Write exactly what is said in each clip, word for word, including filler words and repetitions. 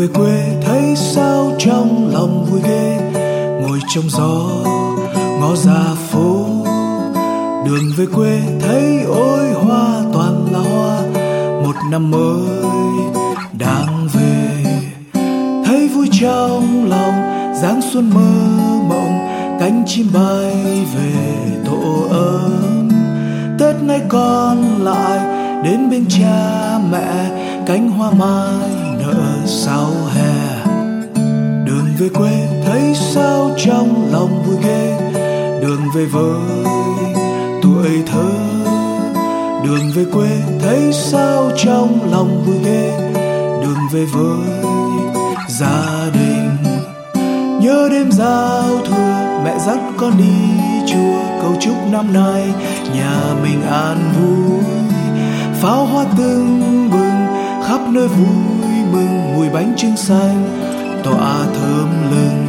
về quê thấy sao trong lòng vui ghê, ngồi trong gió ngõ ra phố. Đường về quê thấy ôi hoa toàn là hoa, một năm mới đang về. Thấy vui trong lòng dáng xuân mơ mộng, cánh chim bay về tổ ấm. Tết nay con lại đến bên cha mẹ, cánh hoa mai nở sau hè. Đường về quê thấy sao trong lòng vui ghê, đường về với tuổi thơ. Đường về quê thấy sao trong lòng vui ghê, đường về với gia đình. Nhớ đêm giao thừa mẹ dắt con đi chùa, cầu chúc năm nay nhà mình an vui. Pháo hoa tưng bừng khắp nơi vui mừng, mùi bánh chưng xanh tỏa thơm lừng.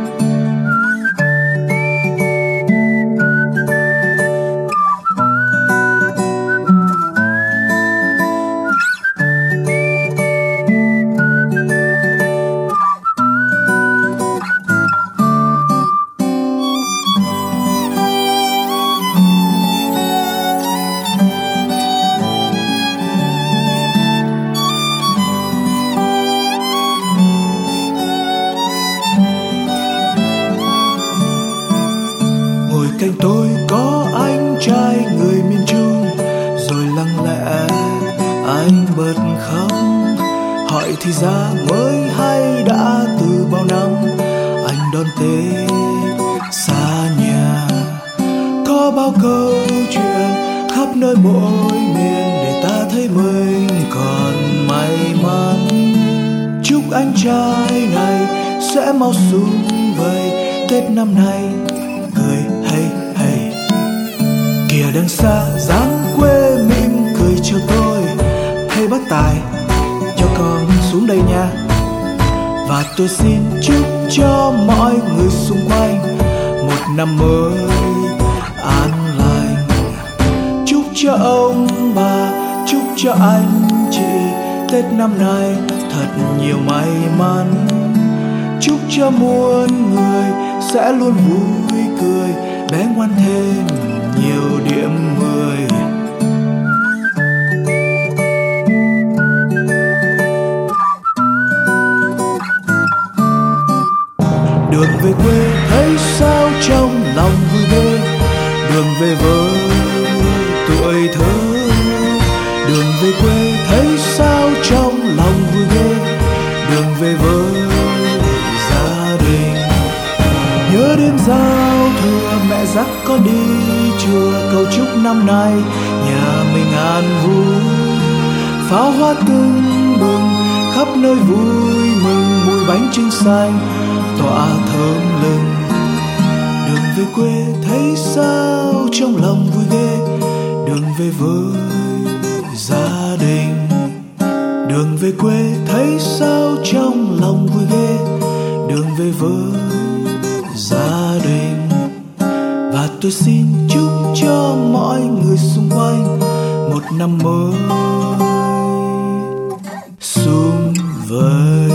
Cạnh tôi có anh trai người miền Trung, rồi lặng lẽ anh bật khóc. Hỏi thì ra mới hay đã từ bao năm anh đón Tết xa nhà. Có bao câu chuyện khắp nơi mỗi miền để ta thấy mình còn may mắn. Chúc anh trai này sẽ mau sum vầy, Tết năm nay cười hay hay. Kìa đằng xa dáng quê mỉm cười chào tôi, hay bác Tài cho con xuống đây nha. Và tôi xin chúc cho mọi người xung quanh một năm mới an lành. Chúc cho ông bà, chúc cho anh chị Tết năm nay thật nhiều may mắn. Chúc cho muôn người sẽ luôn vui cười, bé ngoan thêm nhiều điểm mười. Đường về quê thấy sao trong lòng vui ghê, đường về với tuổi thơ. Đường về quê thấy sao trong lòng vui ghê, đường về với gia đình. Nhớ đêm giao thừa mẹ dắt con đi chùa, cầu chúc năm nay nhà mình an vui. Pháo hoa tưng bừng khắp nơi vui mừng, mùi bánh chưng xanh tỏa thơm lừng. Đường về quê thấy sao trong lòng vui ghê, đường về với gia đình. Đường về quê thấy sao trong lòng vui ghê, đường về với gia đình. Và tôi xin chúc cho mọi người xung quanh một năm mới sum vầy.